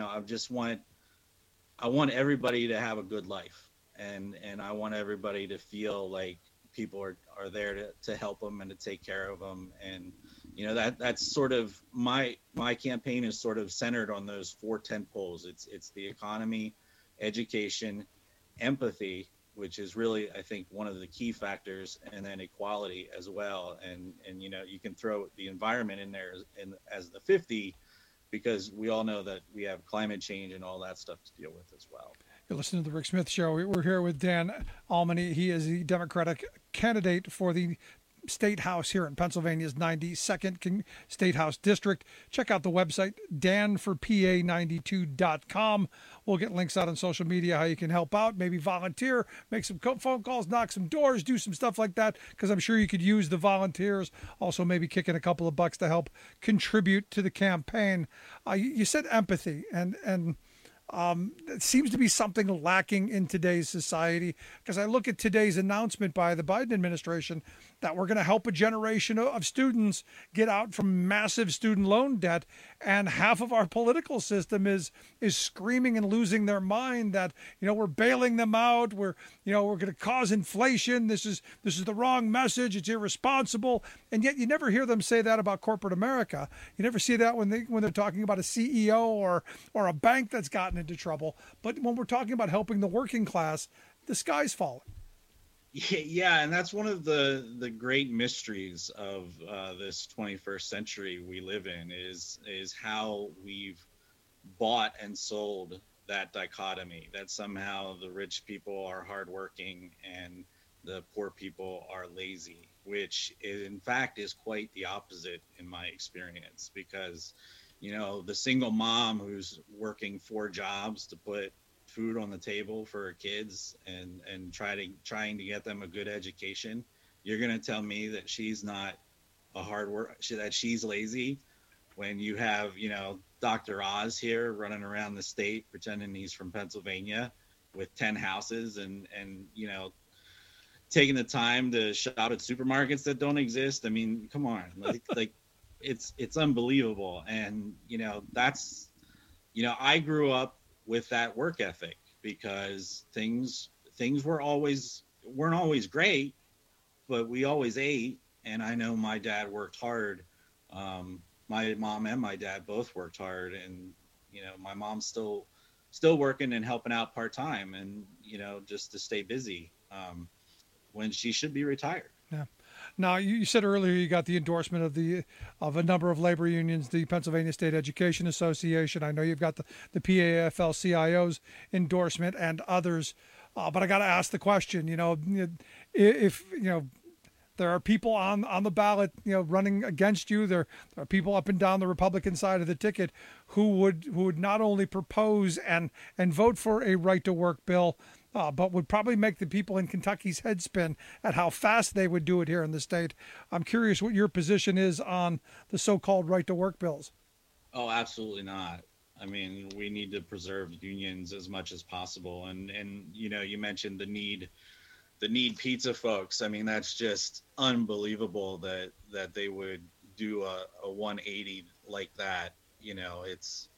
I want everybody to have a good life, and I want everybody to feel like people are there to help them and to take care of them. And, that's sort of my campaign is sort of centered on those 4 tent poles. It's the economy, education, empathy, which is really, I think, one of the key factors, and then equality as well. And you can throw the environment in there as the 50, because we all know that we have climate change and all that stuff to deal with as well. You're listening to the Rick Smith Show. We're here with Dan Almany. He is the Democratic candidate for the State House here in Pennsylvania's 92nd State House District. Check out the website, danforpa92.com. We'll get links out on social media how you can help out, maybe volunteer, make some phone calls, knock some doors, do some stuff like that, because I'm sure you could use the volunteers. Also, maybe kick in a couple of bucks to help contribute to the campaign. You said empathy, and It seems to be something lacking in today's society, because I look at today's announcement by the Biden administration that we're going to help a generation of students get out from massive student loan debt, and half of our political system is screaming and losing their mind that, you know, we're bailing them out, we're going to cause inflation, this is the wrong message, it's irresponsible. And yet you never hear them say that about corporate America. You never see that when they're talking about a CEO or a bank that's gotten into trouble. But when we're talking about helping the working class, the sky's falling. Yeah, and that's one of the great mysteries of this 21st century we live in is how we've bought and sold that dichotomy, that somehow the rich people are hardworking and the poor people are lazy, which in fact is quite the opposite in my experience, because, you know, the single mom who's working 4 jobs to put food on the table for her kids and trying to get them a good education, you're going to tell me that she's not a hard work, that she's lazy, when you have, you know, Dr. Oz here running around the state pretending he's from Pennsylvania with 10 houses and you know, taking the time to shop at supermarkets that don't exist. I mean, come on, like it's unbelievable. And, you know, that's, you know, I grew up with that work ethic because things weren't always great, but we always ate. And I know my dad worked hard. My mom and my dad both worked hard, and, you know, my mom's still working and helping out part-time, and, you know, just to stay busy when she should be retired. Yeah. Now, you said earlier you got the endorsement of a number of labor unions, the Pennsylvania State Education Association. I know you've got the PAFL-CIO's endorsement and others. But I got to ask the question, you know, if, you know, there are people on the ballot, you know, running against you, there are people up and down the Republican side of the ticket who would not only propose and vote for a right-to-work bill, but would probably make the people in Kentucky's head spin at how fast they would do it here in the state. I'm curious what your position is on the so-called right-to-work bills. Oh, absolutely not. I mean, we need to preserve unions as much as possible. And you know, you mentioned the need pizza folks. I mean, that's just unbelievable that they would do a 180 like that. You know, it's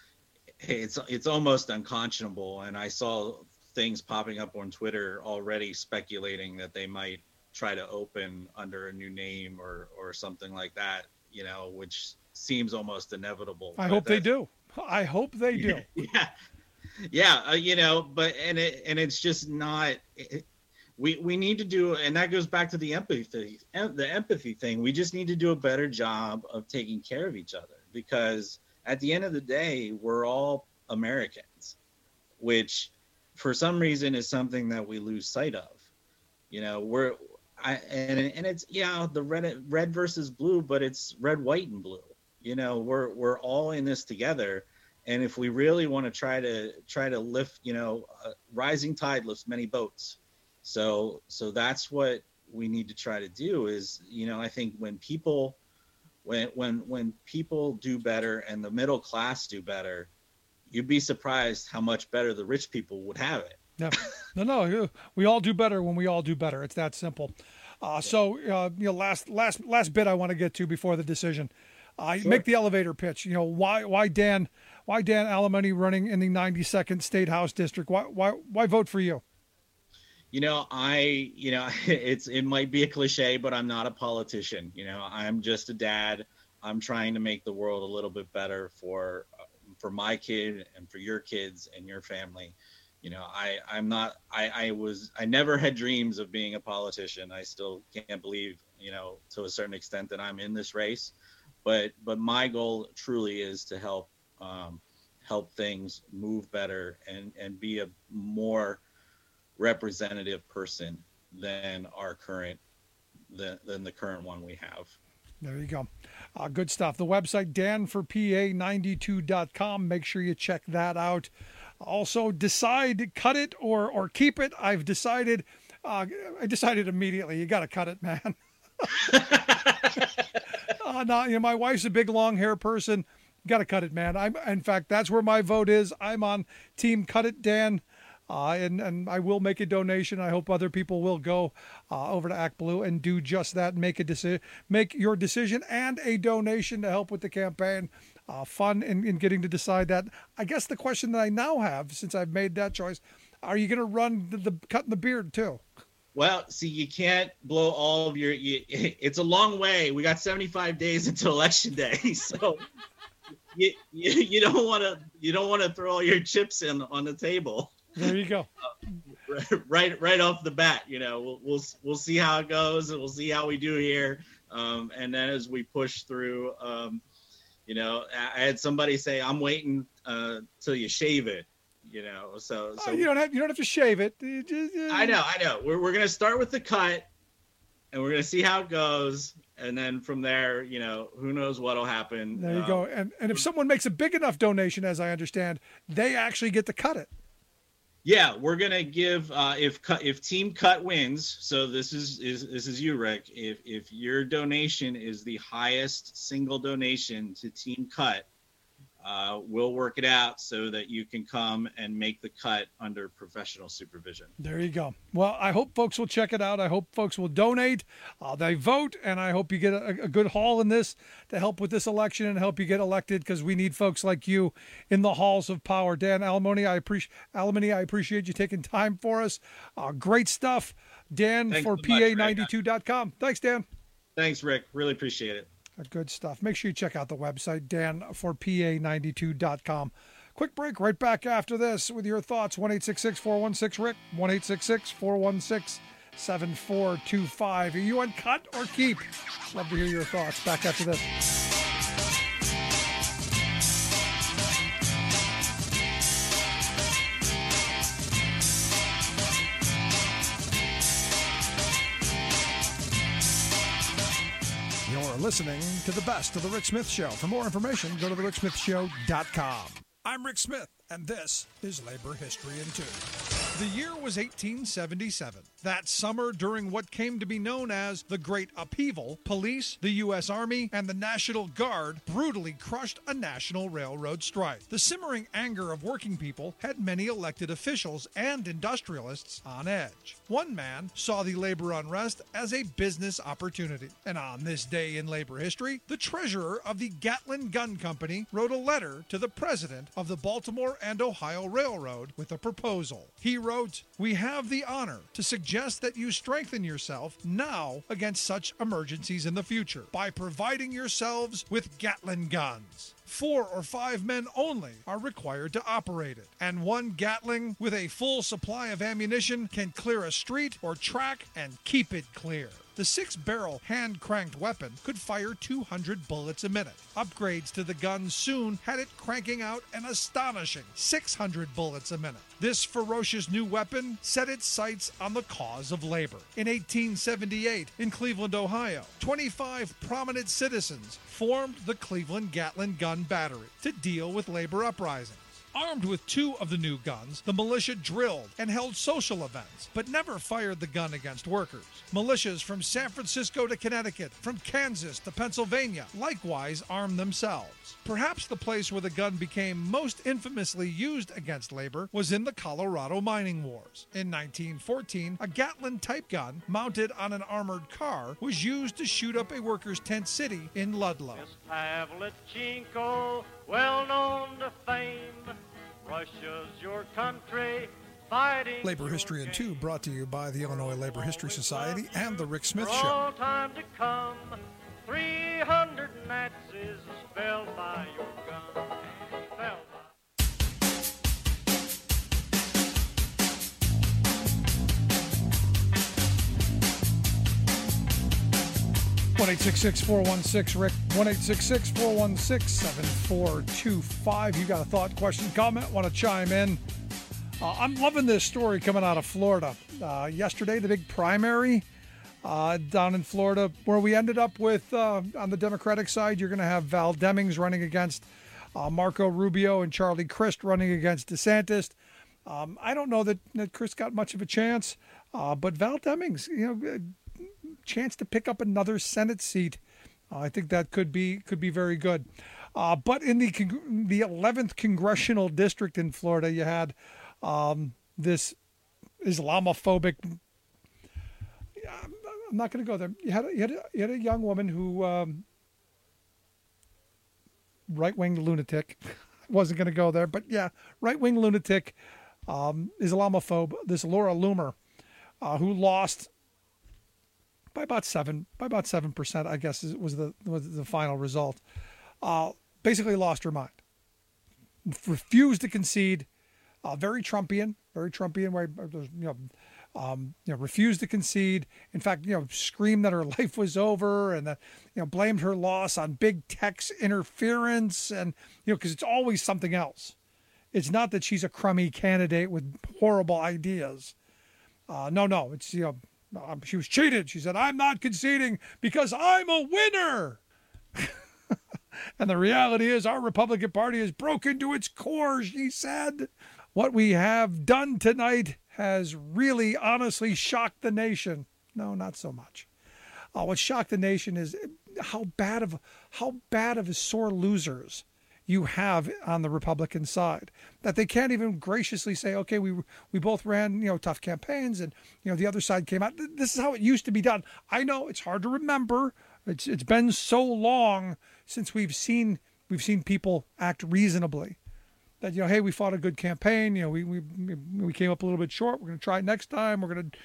almost unconscionable. And I saw things popping up on Twitter already speculating that they might try to open under a new name or something like that, you know, which seems almost inevitable. I hope they do. Yeah. You know, but it's just not, we need to do, and that goes back to the empathy thing. We just need to do a better job of taking care of each other, because at the end of the day, we're all Americans, which for some reason is something that we lose sight of. You know, it's the red versus blue, but it's red, white, and blue. You know, we're all in this together, and if we really want to try to lift, you know, rising tide lifts many boats. So that's what we need to try to do. Is, you know, I think when people do better and the middle class do better, you'd be surprised how much better the rich people would have it. Yeah. No, we all do better when we all do better. It's that simple. So, you know, last bit I want to get to before the decision. Sure. Make the elevator pitch. You know, why Dan Alimony running in the 92nd State House District? Why vote for you? You know, it might be a cliche, but I'm not a politician. You know, I'm just a dad. I'm trying to make the world a little bit better for my kid and for your kids and your family. You know, I never had dreams of being a politician. I still can't believe, you know, to a certain extent that I'm in this race, but my goal truly is to help things move better and be a more representative person than the current one we have. There you go. Good stuff. The website, danforpa92.com. Make sure you check that out. Also, decide, cut it or keep it. I decided immediately. You got to cut it, man. Now, you know, my wife's a big long hair person. Got to cut it, man. In fact, that's where my vote is. I'm on Team Cut It, Dan. And I will make a donation. I hope other people will go over to Act Blue and do just that. Make your decision and a donation to help with the campaign. Fun in getting to decide that. I guess the question that I now have, since I've made that choice, are you going to run the cutting the beard too? Well, see, you can't blow all of it's a long way. We got 75 days until Election Day, so you don't want to throw all your chips in on the table. There you go. Right off the bat, we'll see how it goes, and we'll see how we do here. And then as we push through, I had somebody say, "I'm waiting till you shave it." So you don't have to shave it. I know. We're gonna start with the cut, and we're gonna see how it goes, and then from there, who knows what'll happen. There you go. And if someone makes a big enough donation, as I understand, they actually get to cut it. Yeah, we're gonna give if Team Cut wins. So this is you, Rick. If your donation is the highest single donation to Team Cut, we'll work it out so that you can come and make the cut under professional supervision. There you go. Well, I hope folks will check it out. I hope folks will donate. They vote, and I hope you get a good haul in this to help with this election and help you get elected, because we need folks like you in the halls of power. Dan Alimony, I appreciate you taking time for us. Great stuff. Dan for PA92.com. Thanks, Dan. Thanks, Rick. Really appreciate it. Good stuff. Make sure you check out the website, danforpa92.com. Quick break, right back after this with your thoughts. 1-866-416-RICK, 1-866-416-7425. Are you on cut or keep? Love to hear your thoughts. Back after this. Listening to the best of The Rick Smith Show. For more information, go to thericksmithshow.com. I'm Rick Smith, and this is Labor History in 2. The year was 1877. That summer, during what came to be known as the Great Upheaval, police, the U.S. Army, and the National Guard brutally crushed a national railroad strike. The simmering anger of working people had many elected officials and industrialists on edge. One man saw the labor unrest as a business opportunity. And on this day in labor history, the treasurer of the Gatlin Gun Company wrote a letter to the president of the Baltimore and Ohio Railroad with a proposal. He wrote, "We have the honor to suggest that you strengthen yourself now against such emergencies in the future by providing yourselves with Gatlin guns. 4 or 5 men only are required to operate it, and one Gatling with a full supply of ammunition can clear a street or track and keep it clear." The 6-barrel hand-cranked weapon could fire 200 bullets a minute. Upgrades to the gun soon had it cranking out an astonishing 600 bullets a minute. This ferocious new weapon set its sights on the cause of labor. In 1878, in Cleveland, Ohio, 25 prominent citizens formed the Cleveland Gatlin Gun Battery to deal with labor uprisings. Armed with 2 of the new guns, the militia drilled and held social events, but never fired the gun against workers. Militias from San Francisco to Connecticut, from Kansas to Pennsylvania, likewise armed themselves. Perhaps the place where the gun became most infamously used against labor was in the Colorado mining wars. In 1914, a Gatlin-type gun mounted on an armored car was used to shoot up a workers' tent city in Ludlow. Pavlichenko, well known to fame, Russia's your country, fighting. Labor History in 2 brought to you by the Illinois Labor History Society and the Rick Smith For Show. all time to come, 300 Nazis fell by your gun. Fell by. 1-866-416-RICK, 1-866-416-7425. You got a thought, question, comment, want to chime in? I'm loving this story coming out of Florida. Yesterday, the big primary down in Florida, where we ended up with, on the Democratic side, you're going to have Val Demings running against Marco Rubio and Charlie Crist running against DeSantis. I don't know that Crist got much of a chance, but Val Demings, chance to pick up another Senate seat. I think that could be very good. But in the 11th congressional district in Florida, you had this Islamophobic. I'm not going to go there. You had a young woman who right-wing lunatic. Wasn't going to go there, but yeah, right-wing lunatic, Islamophobe. This Laura Loomer, who lost by about 7%, I guess was the final result. Basically lost her mind. Refused to concede. Very Trumpian. Where refused to concede. In fact, screamed that her life was over, and that blamed her loss on big tech's interference, and because it's always something else. It's not that she's a crummy candidate with horrible ideas. No, it's she was cheated. She said, "I'm not conceding because I'm a winner." And the reality is our Republican Party is broken to its core, she said. What we have done tonight has really honestly shocked the nation. No, not so much. What shocked the nation is how bad of a sore losers you have on the Republican side, that they can't even graciously say, okay, we both ran tough campaigns, and the other side came out. This is how it used to be done. I know it's hard to remember. It's been so long since we've seen people act reasonably. That hey, we fought a good campaign. We came up a little bit short. We're going to try it next time.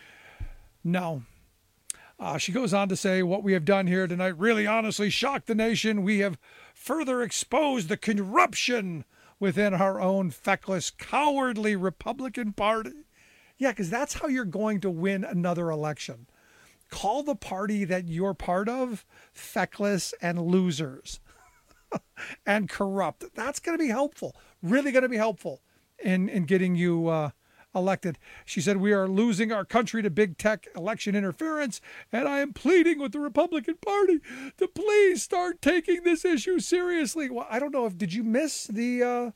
No. She goes on to say, what we have done here tonight really honestly shocked the nation. We have further exposed the corruption within our own feckless, cowardly Republican Party. Yeah, because that's how you're going to win another election. Call the party that you're part of feckless and losers and corrupt. That's going to be helpful, really going to be helpful in getting you elected. She said, we are losing our country to big tech election interference, and I am pleading with the Republican Party to please start taking this issue seriously. Well, I don't know did you miss the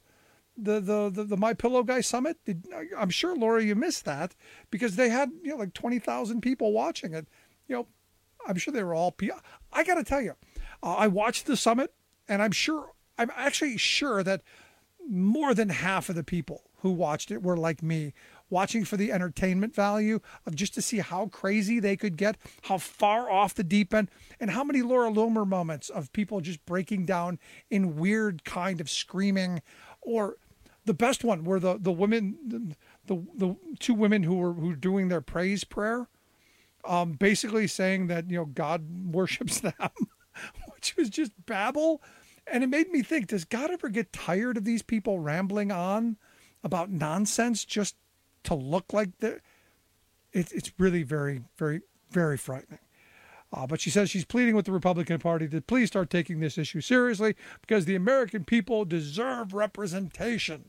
My Pillow Guy Summit? I'm sure, Laura, you missed that because they had like 20,000 people watching it. I'm sure they were all. I got to tell you, I watched the summit, and I'm actually sure that more than half of the people who watched it were like me, watching for the entertainment value of just to see how crazy they could get, how far off the deep end, and how many Laura Loomer moments of people just breaking down in weird kind of screaming. Or the best one were the women, the two women who were doing their praise prayer, basically saying that God worships them, which was just babble. And it made me think, does God ever get tired of these people rambling on about nonsense just to look like it's really very, very, very frightening. But she says she's pleading with the Republican Party to please start taking this issue seriously because the American people deserve representation.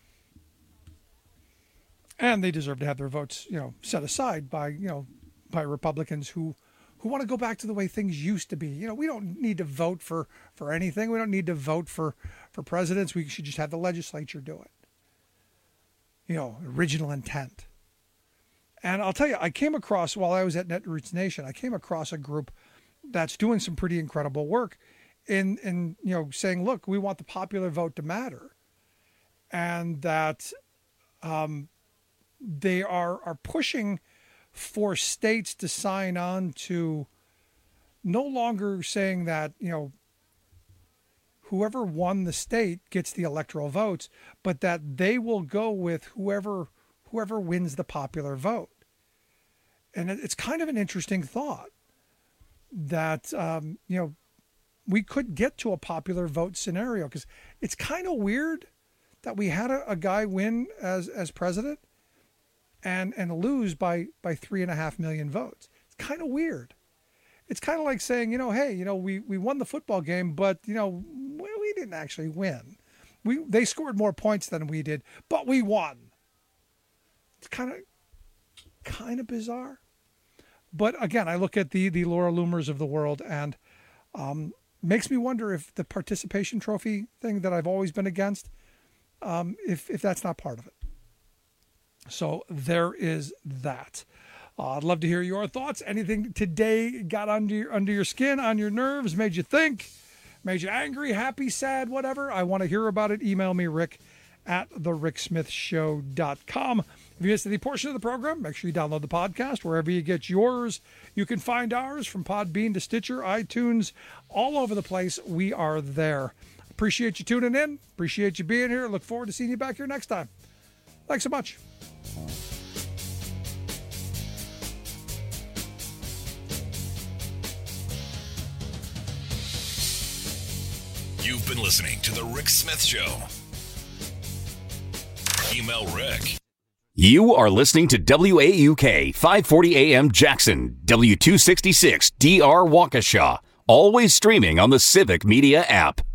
And they deserve to have their votes, set aside by Republicans who want to go back to the way things used to be. We don't need to vote for anything. We don't need to vote for presidents. We should just have the legislature do it. Original intent. And I'll tell you, I came across, while I was at Netroots Nation, I came across a group that's doing some pretty incredible work in saying, look, we want the popular vote to matter. And that they are pushing for states to sign on to no longer saying that, whoever won the state gets the electoral votes, but that they will go with whoever wins the popular vote. And it's kind of an interesting thought that, we could get to a popular vote scenario, because it's kind of weird that we had a guy win as president and lose by 3.5 million votes. It's kind of weird. It's kind of like saying, hey, we won the football game, but, we didn't actually win. They scored more points than we did, but we won. It's kind of bizarre. But again, I look at the Laura Loomers of the world, and makes me wonder if the participation trophy thing that I've always been against, if that's not part of it. So there is that. I'd love to hear your thoughts. Anything today got under your skin, on your nerves, made you think? made you angry, happy, sad, whatever. I want to hear about it. Email me, rick@thericksmithshow.com. If you missed any portion of the program, make sure you download the podcast wherever you get yours. You can find ours from Podbean to Stitcher, iTunes, all over the place. We are there. Appreciate you tuning in. Appreciate you being here. Look forward to seeing you back here next time. Thanks so much. You've been listening to The Rick Smith Show. Email Rick. You are listening to WAUK 540 AM Jackson, W266 DR Waukesha, always streaming on the Civic Media app.